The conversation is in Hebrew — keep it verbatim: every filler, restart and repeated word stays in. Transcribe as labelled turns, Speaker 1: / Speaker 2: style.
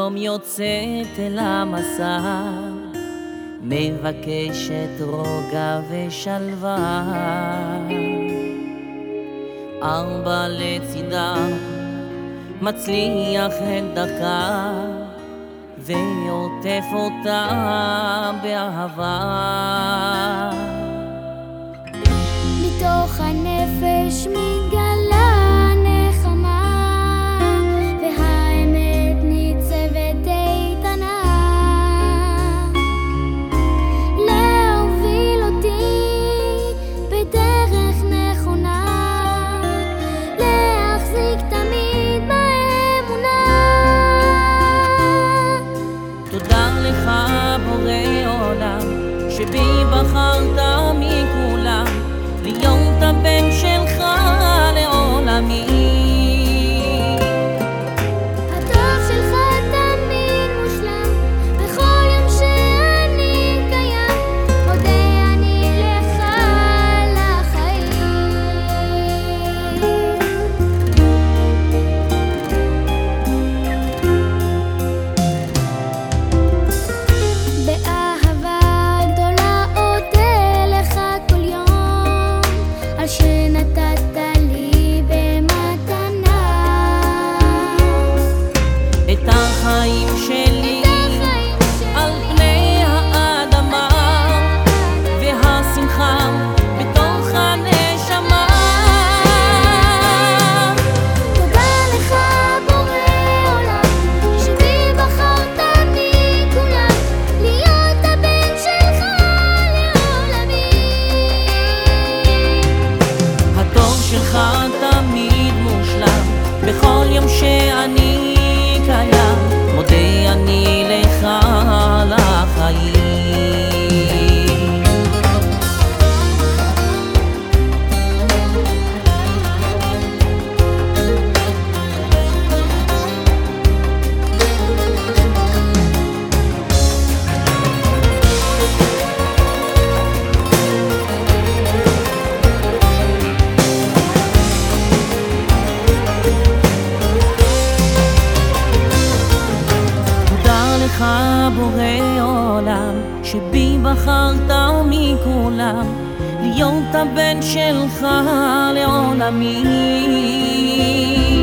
Speaker 1: יום יוצאת אל המסע, מבקשת רוגע ושלווה. ארבע לצידה מצליח את דרכה, ועוטף אותה באהבה.
Speaker 2: מתוך הנפש מתגלה נחמה, והאמת ניצבת איתנה, להוביל אותי בדרך נכונה, להחזיק תמיד באמונה.
Speaker 1: תודה לך בורא עולם, שבי בחרת מכולם, להיות הבן שלך לעולמי.
Speaker 2: התואר שלך תמיד מושלם, בכל יום שאני קיים, מודה אני לך על החיים. באהבה גדולה אודה לך כל יום, על שנתת לי במתנה
Speaker 1: את החיים שלי על פני האדמה, והשמחה בתוך הנשמה.
Speaker 2: תודה לך בורא עולם, שבי בחרת מכולם, להיות הבן שלך לעולמי.
Speaker 1: הטוב שלך תמיד מושלם, בכל יום שאני קיים, מודה אני לך על החיים. לך בורא עולם, שבי בחרת מכולם, להיות הבן שלך לעולמי.